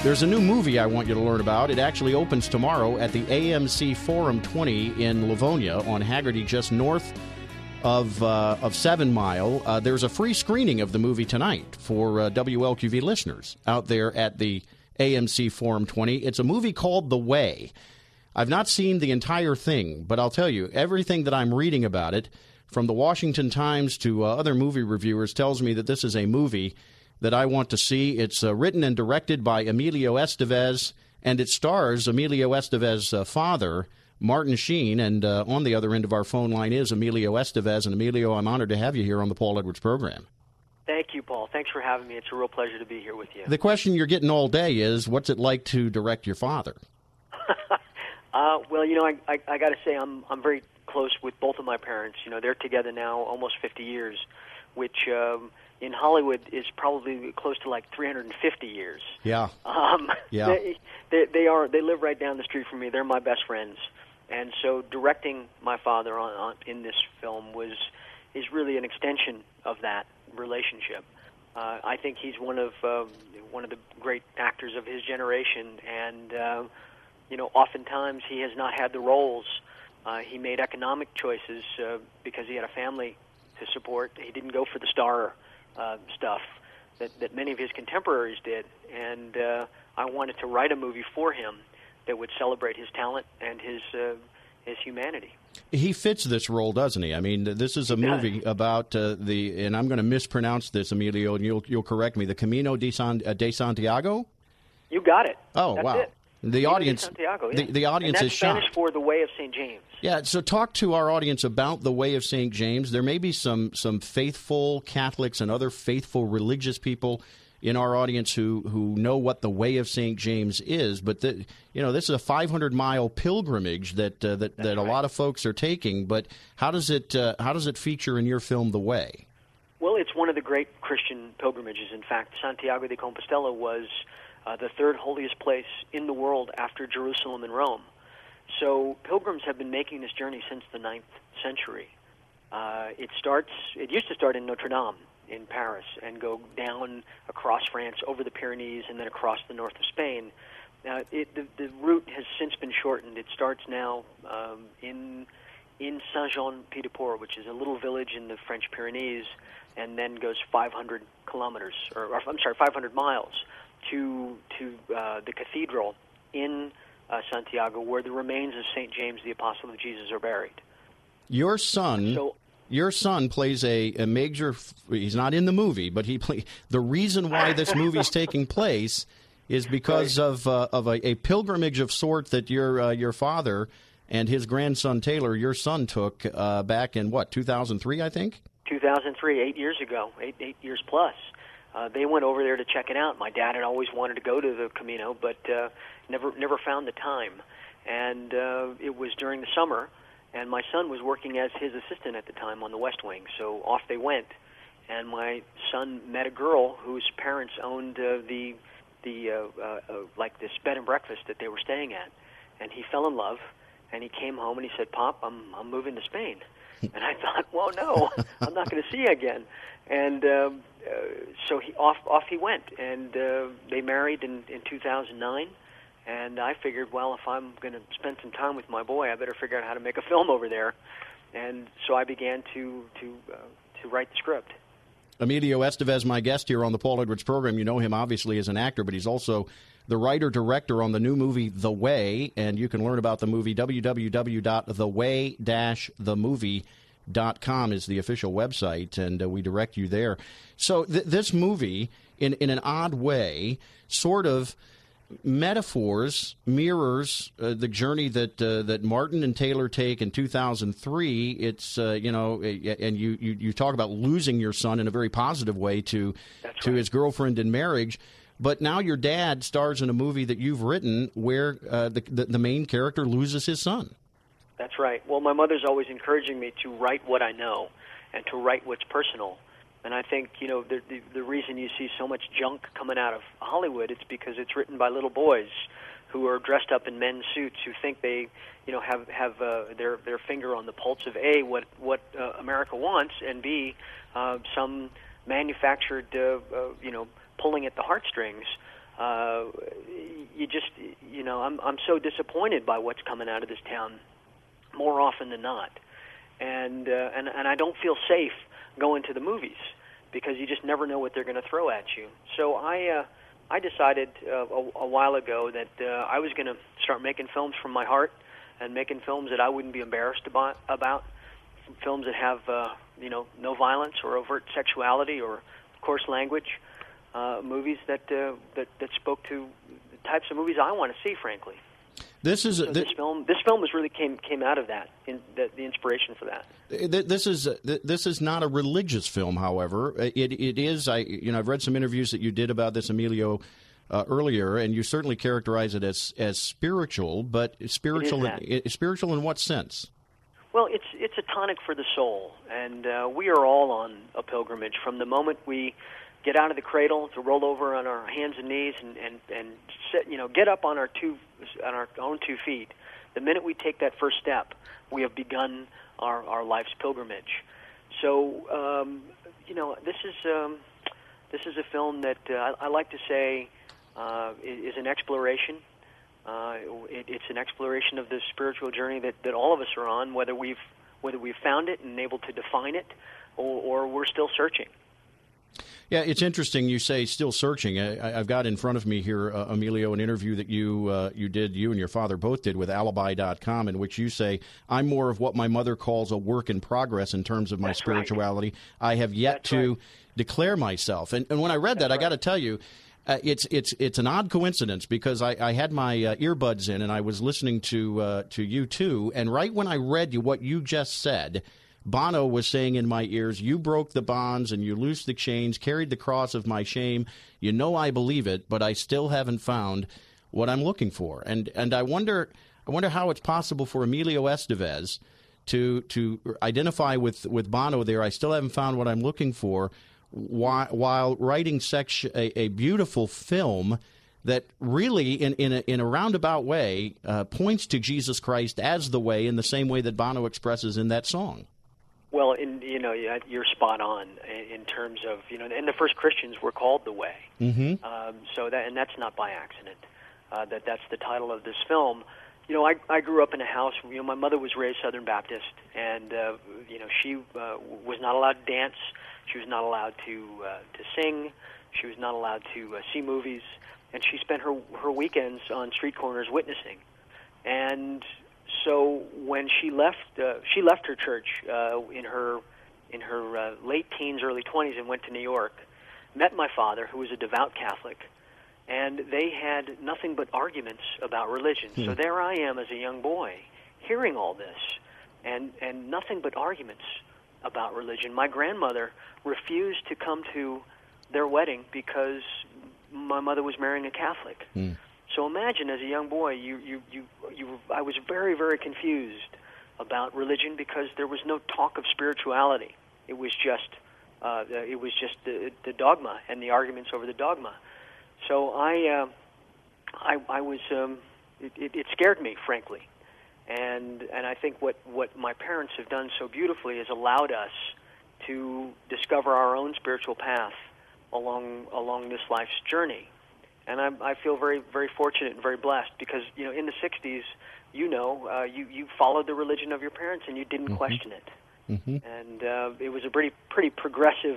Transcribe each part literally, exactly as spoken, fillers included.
There's a new movie I want you to learn about. It actually opens tomorrow at the A M C Forum twenty in Livonia on Haggerty, just north of uh, of Seven Mile. Uh, there's a free screening of the movie tonight for uh, W L Q V listeners out there at the A M C Forum twenty. It's a movie called The Way. I've not seen the entire thing, but I'll tell you, everything that I'm reading about it, from the Washington Times to uh, other movie reviewers, tells me that this is a movie that I want to see. It's uh, written and directed by Emilio Estevez, and it stars Emilio Estevez's uh, father, Martin Sheen. And uh, on the other end of our phone line is Emilio Estevez. And Emilio, I'm honored to have you here on the Paul Edwards program. Thank you, Paul. Thanks for having me. It's a real pleasure to be here with you. The question you're getting all day is, what's it like to direct your father? uh, well, you know, I, I, I got to say I'm I'm very close with both of my parents. You know, they're together now almost fifty years, which um, in Hollywood is probably close to like three hundred fifty years. Yeah. Um, yeah. They, they, they are. They live right down the street from me. They're my best friends, and so directing my father on, on in this film was is really an extension of that relationship. Uh, I think he's one of uh, one of the great actors of his generation, and uh, you know, oftentimes he has not had the roles. Uh, he made economic choices uh, because he had a family to support. He didn't go for the star uh, stuff that, that many of his contemporaries did, and uh, I wanted to write a movie for him that would celebrate his talent and his uh, his humanity. He fits this role, doesn't he? I mean, this is a movie about uh, the, and I'm going to mispronounce this, Emilio, and you'll you'll correct me, the Camino de, San, uh, de Santiago? You got it. Oh, That's wow. it. The Camino audience, de Santiago, yeah. the, the audience and is that's shocked. Spanish for the Way of Saint James. Yeah, so talk to our audience about the Way of Saint James. There may be some some faithful Catholics and other faithful religious people in our audience who, who know what the Way of Saint James is, but the, you know, this is a five hundred mile pilgrimage that uh, that, that a right. lot of folks are taking. But how does it uh, how does it feature in your film, The Way? Well, it's one of the great Christian pilgrimages. In fact, Santiago de Compostela was uh, the third holiest place in the world after Jerusalem and Rome. So pilgrims have been making this journey since the ninth century. Uh, it starts. It used to start in Notre Dame in Paris and go down across France, over the Pyrenees, and then across the north of Spain. Now, it, the, the route has since been shortened. It starts now um, in in Saint-Jean-Pied-de-Port, which is a little village in the French Pyrenees, and then goes five hundred kilometers, or, or I'm sorry, five hundred miles to to uh, the cathedral in uh, Santiago, where the remains of Saint James, the Apostle of Jesus, are buried. Your son. So, Your son plays a, a major. He's not in the movie, but he play. The reason why this movie is taking place is because right. of uh, of a, a pilgrimage of sort that your uh, your father and his grandson Taylor, your son, took uh, back in what two thousand three, I think. two thousand three, eight years ago, eight eight years plus. Uh, they went over there to check it out. My dad had always wanted to go to the Camino, but uh, never never found the time. And uh, it was during the summer. And my son was working as his assistant at the time on the West Wing, so off they went. And my son met a girl whose parents owned uh, the the uh, uh, uh, like this bed and breakfast that they were staying at, and he fell in love. And he came home and he said, "Pop, I'm I'm moving to Spain." And I thought, well, no, I'm not going to see you again. And um, uh, so he off off he went, and uh, they married in in two thousand nine. And I figured, well, if I'm going to spend some time with my boy, I better figure out how to make a film over there. And so I began to to uh, to write the script. Emilio Estevez, my guest here on the Paul Edwards program. You know him obviously as an actor, but he's also the writer-director on the new movie The Way. And you can learn about the movie. w w w dot the way dash the movie dot com is the official website, and uh, we direct you there. So th- this movie, in, in an odd way, sort of metaphors, mirrors uh, the journey that uh, that Martin and Taylor take in two thousand three. It's uh, you know, and you, you you talk about losing your son in a very positive way to That's to right. his girlfriend in marriage. But now your dad stars in a movie that you've written where uh, the, the the main character loses his son. That's right. Well, my mother's always encouraging me to write what I know and to write what's personal. And I think, you know, the, the the reason you see so much junk coming out of Hollywood, it's because it's written by little boys who are dressed up in men's suits who think they, you know, have have uh, their their finger on the pulse of A, what what uh, America wants, and B, uh, some manufactured, uh, uh, you know, pulling at the heartstrings uh, you just, you know, I'm I'm so disappointed by what's coming out of this town more often than not, and uh, and and I don't feel safe going to the movies because you just never know what they're going to throw at you. So I uh, I decided uh, a, a while ago that uh, I was going to start making films from my heart and making films that I wouldn't be embarrassed about, about films that have uh, you know no violence or overt sexuality or coarse language. Uh, movies that, uh, that that spoke to the types of movies I want to see, frankly. This is so this, this film. This film was really came came out of that. In, the, the inspiration for that. This is this is not a religious film, however. It it is. I you know I've read some interviews that you did about this, Emilio, uh, earlier, and you certainly characterize it as as spiritual. But spiritual, in, spiritual in what sense? Well, it's it's a tonic for the soul, and uh, we are all on a pilgrimage from the moment we get out of the cradle to roll over on our hands and knees and and and sit, you know get up on our two on our own two feet. The minute we take that first step, we have begun our our life's pilgrimage. So um, you know this is um, this is a film that uh, I, I like to say uh, is an exploration. Uh, it, it's an exploration of the spiritual journey that, that all of us are on, whether we've whether we've found it and able to define it, or, or we're still searching. Yeah, it's interesting you say still searching. I, I've got in front of me here, uh, Emilio, an interview that you uh, you did, you and your father both did with alibi dot com, in which you say, I'm more of what my mother calls a work in progress in terms of my That's spirituality. Right. I have yet That's to right. declare myself. And, and when I read That's that, right. I got to tell you, uh, it's it's it's an odd coincidence because I, I had my uh, earbuds in and I was listening to uh, to you too, and right when I read you what you just said, Bono was saying in my ears, you broke the bonds and you loosed the chains, carried the cross of my shame. You know I believe it, but I still haven't found what I'm looking for. And and I wonder I wonder how it's possible for Emilio Estevez to to identify with, with Bono there. I still haven't found what I'm looking for while, while writing such a, a beautiful film that really, in, in, a, in a roundabout way, uh, points to Jesus Christ as the way in the same way that Bono expresses in that song. Well, in, you know, you're spot on in terms of, you know, and the first Christians were called the Way. Mm-hmm. Um, so that, and that's not by accident. Uh, that that's the title of this film. You know, I I grew up in a house. You know, my mother was raised Southern Baptist, and uh, you know, she uh, was not allowed to dance. She was not allowed to uh, to sing. She was not allowed to uh, see movies, and she spent her her weekends on street corners witnessing. And so when she left, uh, she left her church uh, in her in her uh, late teens, early twenties, and went to New York. Met my father, who was a devout Catholic, and they had nothing but arguments about religion. Hmm. So there I am as a young boy, hearing all this, and and nothing but arguments about religion. My grandmother refused to come to their wedding because my mother was marrying a Catholic. Hmm. So imagine, as a young boy, you, you, you, you, I was very, very confused about religion because there was no talk of spirituality. It was just, uh, it was just the, the dogma and the arguments over the dogma. So I, uh, I, I was, um, it, it, it scared me, frankly, and and I think what, what my parents have done so beautifully is allowed us to discover our own spiritual path along along this life's journey. And I, I feel very, very fortunate and very blessed because, you know, in the sixties, you know, uh, you, you followed the religion of your parents and you didn't mm-hmm. question it. Mm-hmm. And uh, it was a pretty, pretty progressive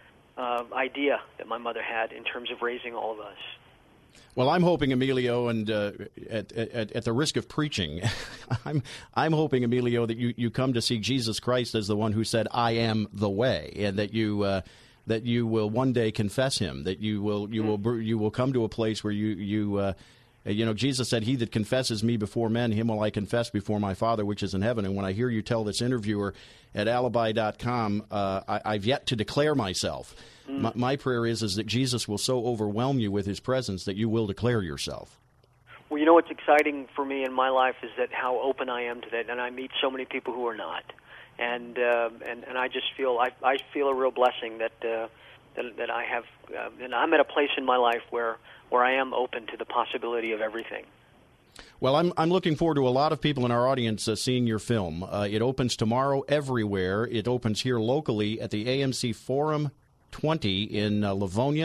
uh, idea that my mother had in terms of raising all of us. Well, I'm hoping, Emilio, and uh, at, at, at the risk of preaching, I'm I'm hoping, Emilio, that you, you come to see Jesus Christ as the one who said, I am the way, and that you uh, that you will one day confess him, that you will you mm. will you will come to a place where you you uh, you know, Jesus said, he that confesses me before men, him will I confess before my Father which is in heaven. And when I hear you tell this interviewer at alibi dot com, uh, I, I've yet to declare myself. Mm. My, my prayer is is that Jesus will so overwhelm you with his presence that you will declare yourself. Well, you know what's exciting for me in my life is that how open I am to that, and I meet so many people who are not. And uh, and and I just feel I I feel a real blessing that uh, that, that I have, uh, and I'm at a place in my life where where I am open to the possibility of everything. Well, I'm I'm looking forward to a lot of people in our audience uh, seeing your film. Uh, it opens tomorrow everywhere. It opens here locally at the A M C Forum twenty in uh, Livonia.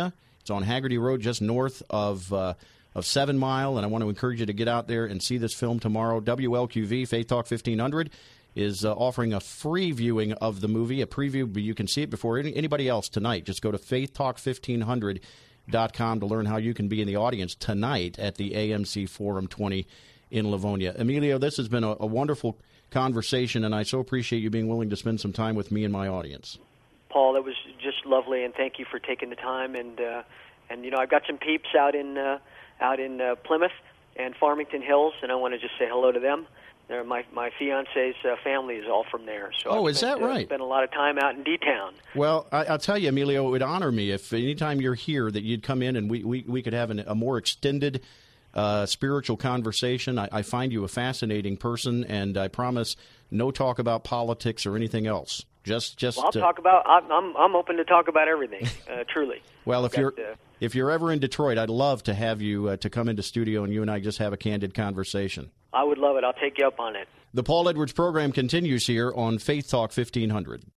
It's on Haggerty Road, just north of uh, of Seven Mile, and I want to encourage you to get out there and see this film tomorrow. W L Q V, Faith Talk fifteen hundred, is uh, offering a free viewing of the movie, a preview, but you can see it before any, anybody else tonight. Just go to faith talk fifteen hundred dot com to learn how you can be in the audience tonight at the A M C Forum twenty in Livonia. Emilio, this has been a, a wonderful conversation, and I so appreciate you being willing to spend some time with me and my audience. Paul, that was just lovely, and thank you for taking the time. And uh, and you know, I've got some peeps out in uh, out in uh, Plymouth and Farmington Hills, and I want to just say hello to them. They're my my fiance's uh, family is all from there. So oh, I've is spent, that right? Uh, spent a lot of time out in D-Town. Well, I, I'll tell you, Emilio, it would honor me if anytime you're here that you'd come in and we we, we could have an, a more extended uh, spiritual conversation. I, I find you a fascinating person, and I promise no talk about politics or anything else. Just, just. Well, I'll to, talk about. I'm, I'm open to talk about everything. Uh, truly. Well, if got, you're uh, if you're ever in Detroit, I'd love to have you uh, to come into studio and you and I just have a candid conversation. I would love it. I'll take you up on it. The Paul Edwards program continues here on Faith Talk fifteen hundred.